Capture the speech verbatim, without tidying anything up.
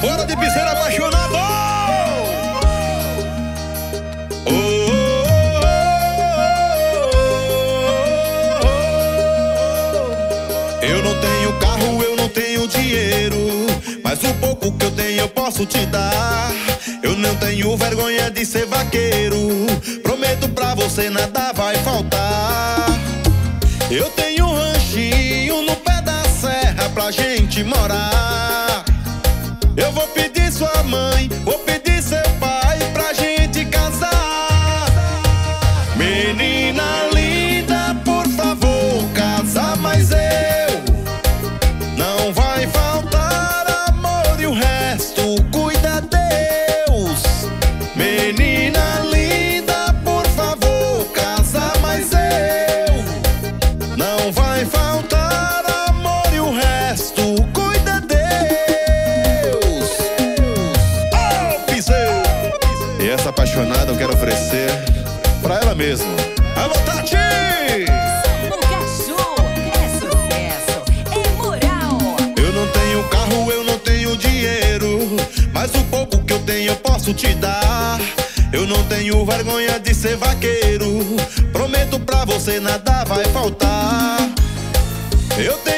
Bora de piseiro apaixonado! Oh, oh, oh, oh. Eu não tenho carro, eu não tenho dinheiro, mas o pouco que eu tenho eu posso te dar. Eu não tenho vergonha de ser vaqueiro, prometo pra você nada vai faltar. Eu tenho um ranchinho no pé da serra pra gente morar. Eu vou pedir sua mãe, vou pedir seu pai pra gente casar. Menina linda, por favor, casa, mas eu não vai faltar amor e o resto cuida Deus. Menina linda, por favor, casa, mas eu não vai faltar amor e o resto cuida Deus. E essa apaixonada eu quero oferecer pra ela mesma. Alô, Tati! Sapucaí é sucesso, é moral. Eu não tenho carro, eu não tenho dinheiro, mas o pouco que eu tenho eu posso te dar. Eu não tenho vergonha de ser vaqueiro, prometo pra você nada vai faltar. Eu tenho